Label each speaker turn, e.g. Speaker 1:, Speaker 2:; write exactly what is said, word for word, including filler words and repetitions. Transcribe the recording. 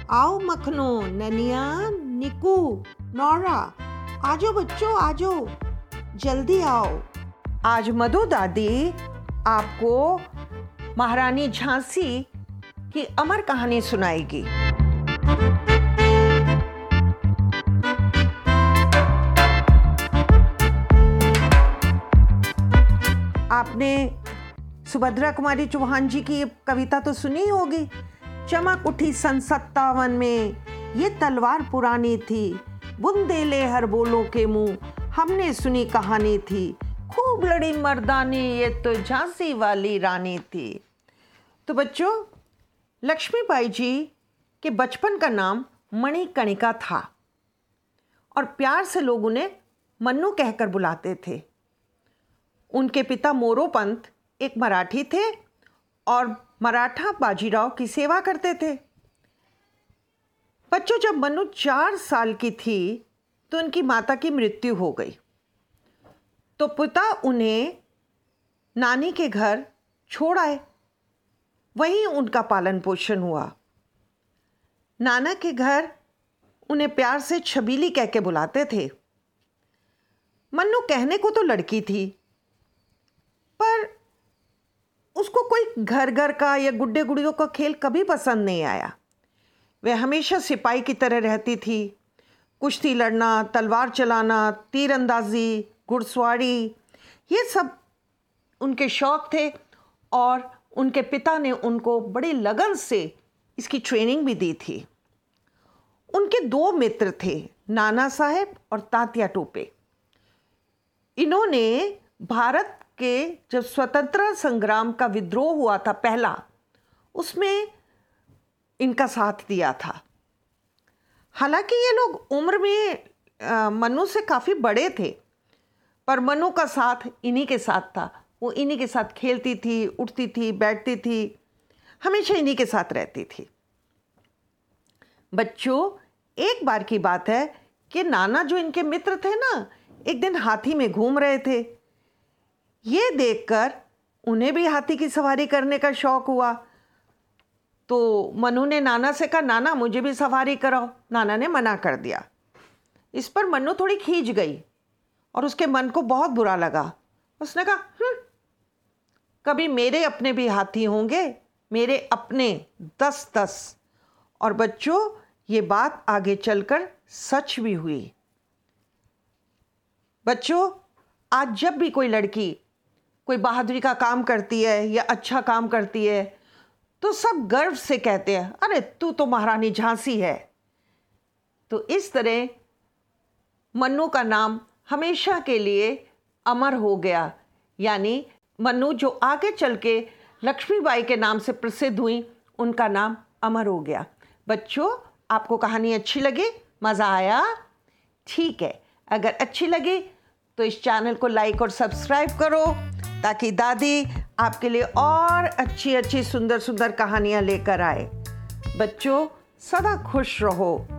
Speaker 1: आओ मखनो, ननिया, निकू, नौरा, आजो बच्चों आजो, जल्दी आओ। आज मधु दादी आपको महारानी झांसी की अमर कहानी सुनाएगी। आपने सुभद्रा कुमारी चौहान जी की कविता तो सुनी होगी। चमक उठी सन सत्तावन में, ये तलवार पुरानी थी, बुंदेले हर बोलों के मुंह, हमने सुनी कहानी थी, खूब लड़ी मर्दानी, ये तो झांसी वाली रानी थी। तो बच्चों, लक्ष्मीबाई जी के बचपन का नाम मणिकर्णिका था और प्यार से लोग उन्हें मन्नू कहकर बुलाते थे। उनके पिता मोरोपंत एक मराठी थे और मराठा बाजीराव की सेवा करते थे। बच्चों, जब मन्नू चार साल की थी तो उनकी माता की मृत्यु हो गई, तो पिता उन्हें नानी के घर छोड़ आए। वहीं उनका पालन पोषण हुआ। नाना के घर उन्हें प्यार से छबीली कह के बुलाते थे। मन्नू कहने को तो लड़की थी, पर उसको कोई घर घर का या गुड्डे गुड़ियों का खेल कभी पसंद नहीं आया। वह हमेशा सिपाही की तरह रहती थी। कुश्ती लड़ना, तलवार चलाना, तीरंदाजी, घुड़सवारी, ये सब उनके शौक थे और उनके पिता ने उनको बड़ी लगन से इसकी ट्रेनिंग भी दी थी। उनके दो मित्र थे, नाना साहेब और तात्या टोपे। इन्होंने भारत के जब स्वतंत्रता संग्राम का विद्रोह हुआ था पहला, उसमें इनका साथ दिया था। हालांकि ये लोग उम्र में मन्नू से काफ़ी बड़े थे, पर मन्नू का साथ इन्हीं के साथ था। वो इन्हीं के साथ खेलती थी, उठती थी, बैठती थी, हमेशा इन्हीं के साथ रहती थी। बच्चों, एक बार की बात है कि नाना जो इनके मित्र थे ना, एक दिन हाथी में घूम रहे थे। ये देखकर उन्हें भी हाथी की सवारी करने का शौक हुआ, तो मन्नू ने नाना से कहा, नाना मुझे भी सवारी कराओ। नाना ने मना कर दिया। इस पर मन्नू थोड़ी खींच गई और उसके मन को बहुत बुरा लगा। उसने कहा, हम्म कभी मेरे अपने भी हाथी होंगे, मेरे अपने दस दस। और बच्चों, ये बात आगे चलकर सच भी हुई। बच्चों, आज जब भी कोई लड़की कोई बहादुरी का काम करती है या अच्छा काम करती है, तो सब गर्व से कहते हैं, अरे तू तो महारानी झांसी है। तो इस तरह मन्नू का नाम हमेशा के लिए अमर हो गया। यानी मन्नू जो आगे चल के लक्ष्मीबाई के नाम से प्रसिद्ध हुई, उनका नाम अमर हो गया। बच्चों, आपको कहानी अच्छी लगी? मज़ा आया? ठीक है, अगर अच्छी लगी तो इस चैनल को लाइक और सब्सक्राइब करो, ताकि दादी आपके लिए और अच्छी अच्छी सुंदर सुंदर कहानियाँ लेकर आए। बच्चों, सदा खुश रहो।